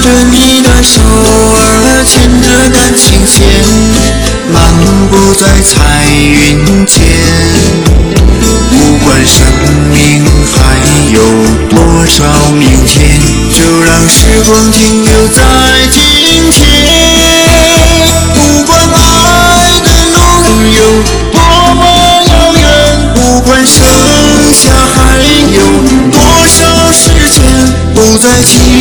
着你的手儿，牵着感情线，漫步在彩云间。不管生命还有多少明天，就让时光停留在今天。不管爱的路有多么遥远，不管剩下还有多少时间，不再期